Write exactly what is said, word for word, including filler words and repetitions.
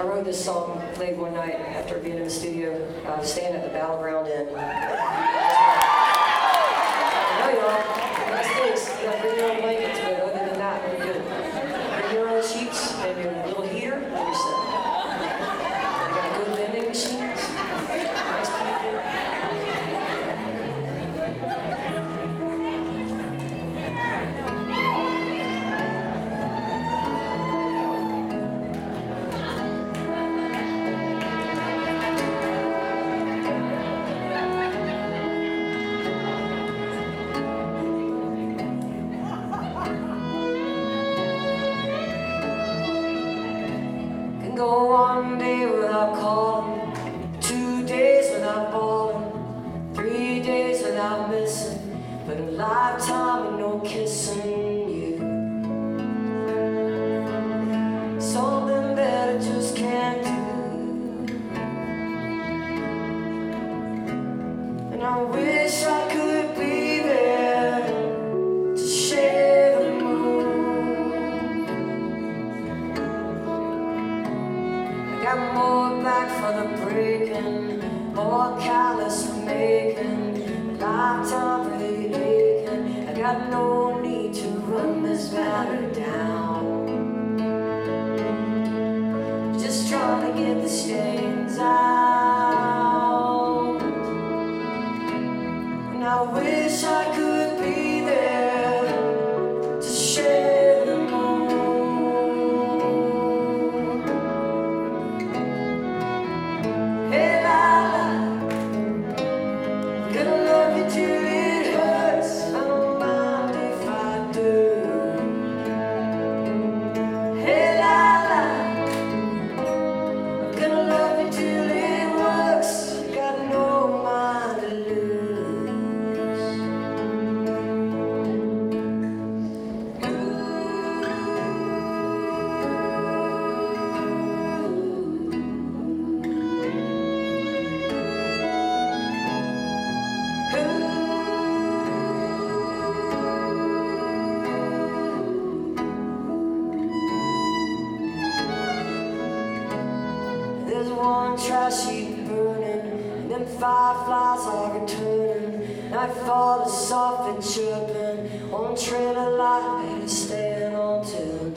I wrote this song late one night after being in the studio, uh, staying at the Battleground Inn. I know y'all, nice things. You gotta bring your own blankets, but other than that, we're good. Bring your own sheets, maybe a little heater, and you're set. They got good vending machines, nice people. Go one day without calling, two days without balling, three days without missing, but a lifetime of no kissing you. Something that I just can't do, and I wish I could be there to share the got more back for the breaking, more callous for making, a lifetime for the aching. I got no need to run this matter down. Just trying to get the stains out, and I wish I could be there to share the moon. There's one trash heap burning, and them fireflies are returning. Nightfall is soft and chirping, one trail of light is staying on till